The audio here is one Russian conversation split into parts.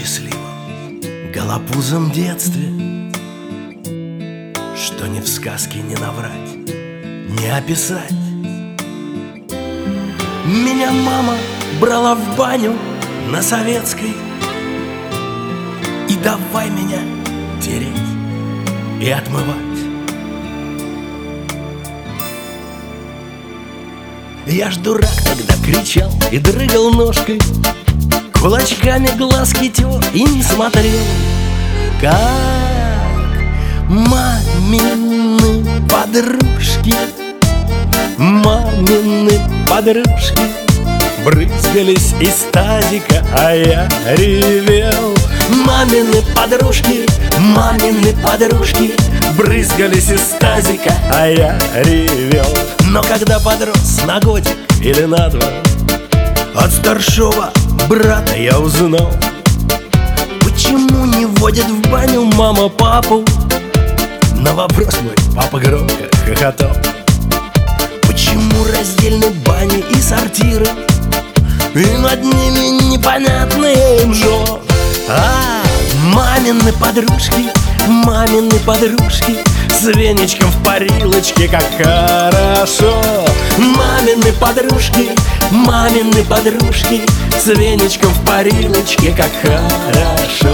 счастливом голопузом детстве, что ни в сказке не наврать, не описать. Меня мама брала в баню на Советской, и давай меня тереть и отмывать. Я ж дурак тогда кричал и дрыгал ножкой, кулачками глазки тер и не смотрел, как мамины подружки, мамины подружки брызгались из тазика, а я ревел. Мамины подружки брызгались из тазика, а я ревел. Но когда подрос на годик или на два, от старшего брата я узнал, почему не водит в баню мама папу. На вопрос мой папа громко хохотал. Почему раздельны бани и сортиры, и над ними непонятные мжо? Мамины подружки с веничком в парилочке, как хорошо. Мамины подружки с веничком в парилочке, как хорошо.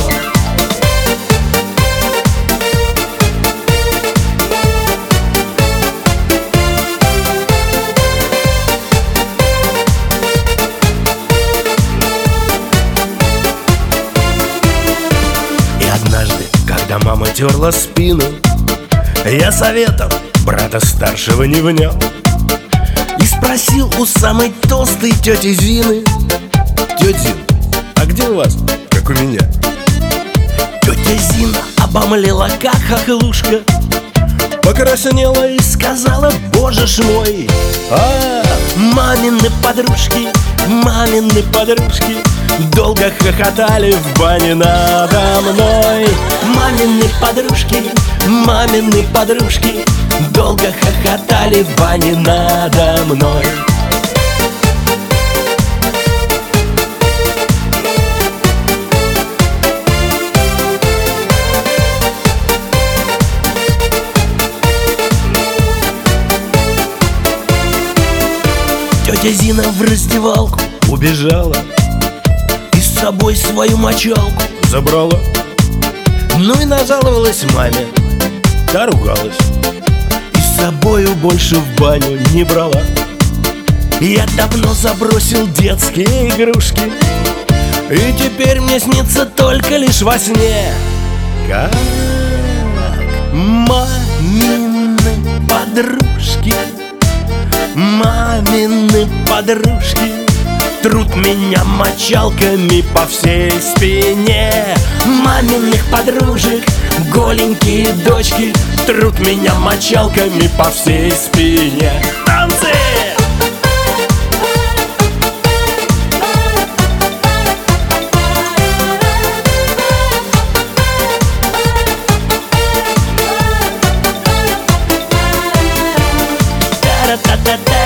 Однажды, когда мама терла спину, я советом брата старшего не внял и спросил у самой толстой тети Зины: тетя Зина, а где у вас, как у меня? Тетя Зина обомлела, как хохлушка, покраснела и сказала: боже ж мой, мамины подружки долго хохотали в бане надо мной. Мамины подружки долго хохотали в бане надо мной. Тетя Зина в раздевалку убежала и с собой свою мочалку забрала. Ну и нажаловалась маме, та ругалась и с собою больше в баню не брала. Я давно забросил детские игрушки, и теперь мне снится только лишь во сне, как мамины подружки трут меня мочалками по всей спине. Маминых подружек голенькие дочки трут меня мочалками по всей спине. Танцы! Та-та-та-та.